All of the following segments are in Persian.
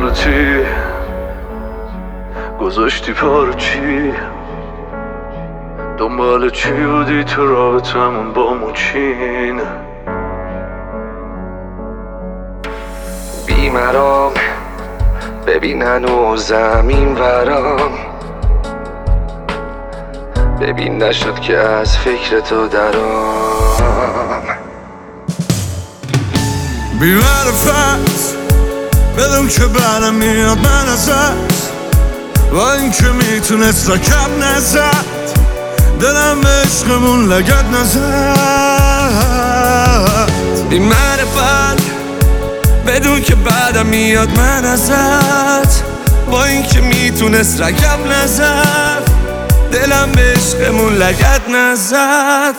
خودتی گذاشتی پارچی، دنبال چی بودی تو رابطمون با موچین؟ بیمرام ببین هنوز زمین برام، ببین نشد که از فکر تو درام. بی‌معرفت بدون که برم میاد من ازت، با این که میتونست رکب نزد، دلم به عشقمون لگد نزد. بی‌معرفت بدون که بعدم میاد من ازت، با این که میتونست رکب نزد، دلم به عشقمون لگد نزد.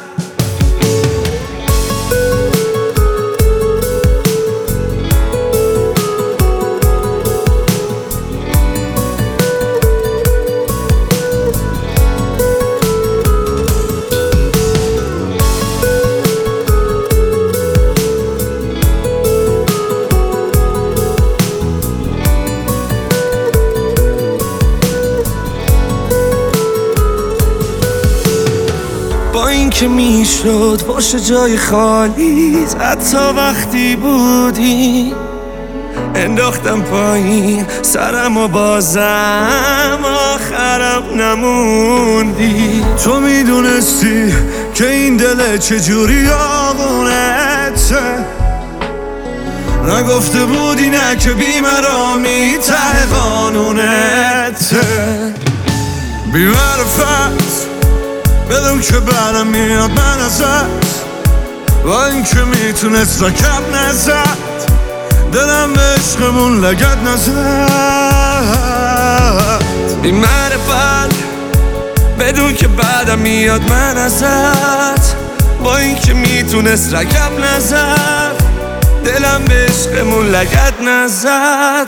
با این که میشد باشه جای خالی، حتی وقتی بودی انداختم پایین سرم و بازم آخرم نموندی. تو میدونستی که این دل چجوری آقونته، نگفته بودی نه که بی‌مرامی ته قانونته. بی‌معرفت بدون که برم میاد من ازت، با این که میتونست رکب نزد، دلم به عشقمون لگد نزد. بی‌معرفت بدون که بعدم میاد من ازت، با این که میتونست رکب نزد، دلم به عشقمون لگد نزد.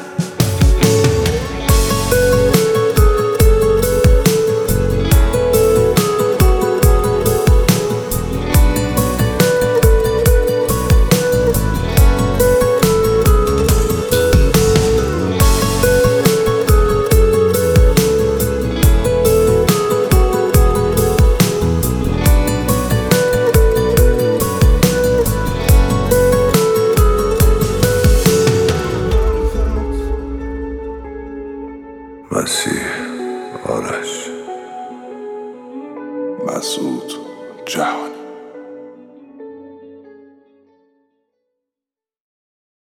مسیح آرش مسعود جهانی.